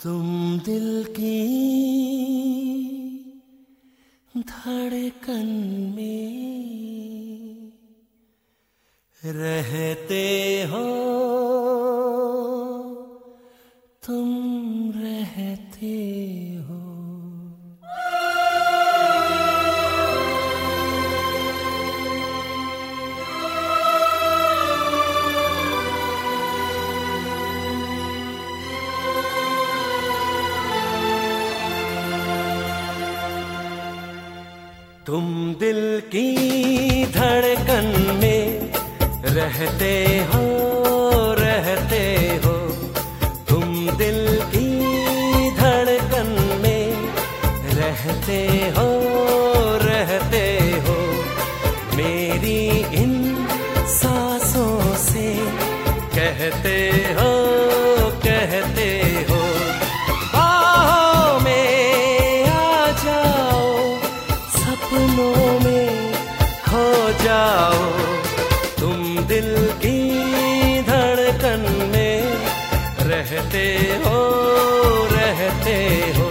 तुम दिल की धड़कन में रहते हो, तुम रहते हो। तुम दिल की धड़कन में रहते हो, रहते हो। तुम दिल की धड़कन में रहते हो, रहते हो। मेरी इन सांसों से कहते हो, कहते हो। सपनों में खो जाओ, तुम दिल की धड़कन में रहते हो, रहते हो।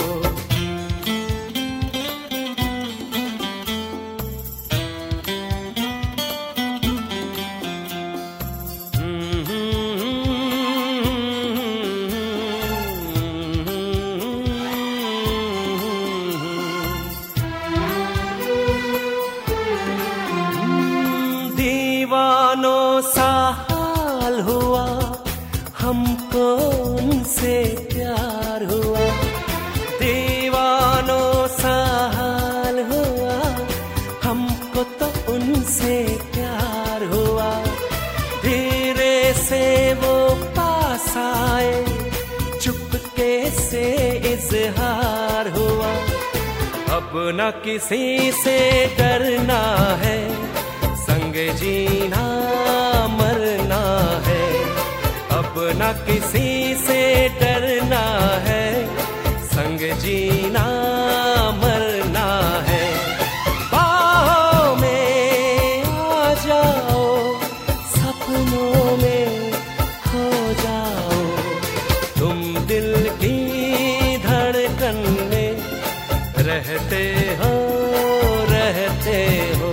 दीवानों सा हाल हुआ हमको, उनसे प्यार हुआ। दीवानों सा हाल हुआ हमको, तो उनसे प्यार हुआ। धीरे से वो पास आए, चुपके से इजहार हुआ। अब न किसी से डरना है, संग जीना मरना है। अब न किसी से डरना है, संग जीना मरना है। बाहों में आ जाओ, सपनों में खो जाओ। तुम दिल की धड़कन में रहते हो, रहते हो।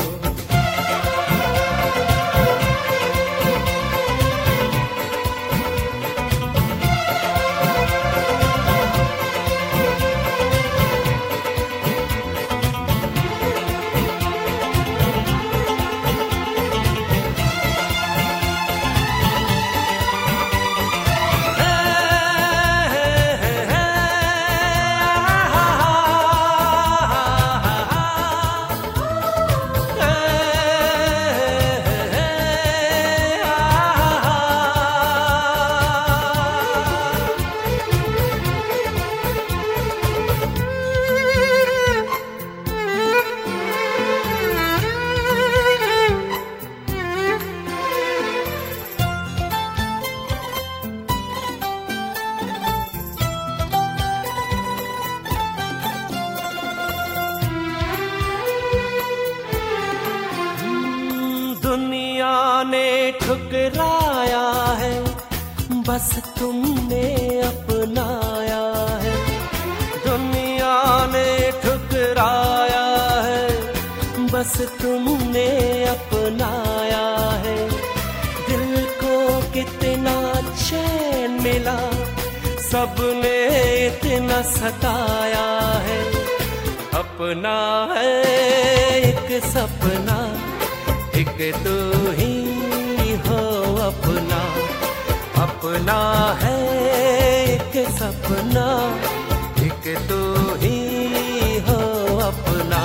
दुनिया ने ठुकराया है, बस तुमने अपनाया है। दुनिया ने ठुकराया है, बस तुमने अपनाया है। दिल को कितना चैन मिला, सबने इतना सताया है। अपना है एक सपना, एक तू ही हो अपना। अपना है एक सपना, एक तू ही हो अपना।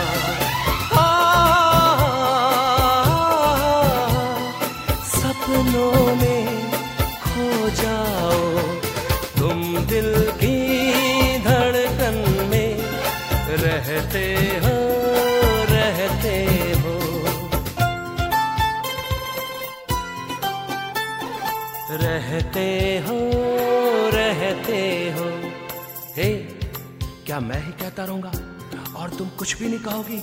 सपनों में खो जाओ, तुम दिल की धड़कन में रहते हो, रहते हो। रहते हो, रहते हो। हे, क्या मैं ही कहता रहूंगा और तुम कुछ भी नहीं कहोगी?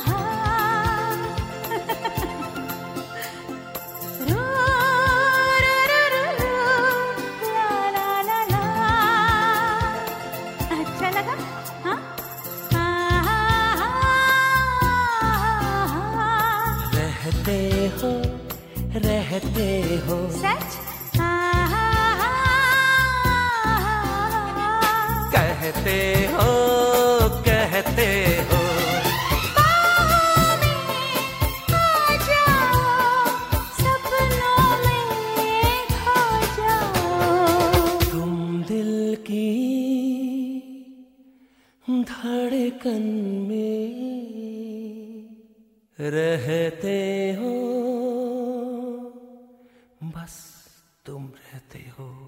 रो हो रहते हो। सच? कहते हो कहते हो। बाहों में आ जाओ, सपनों में खो जाओ। तुम दिल की धड़कन में रहते हो, बस तुम रहते हो।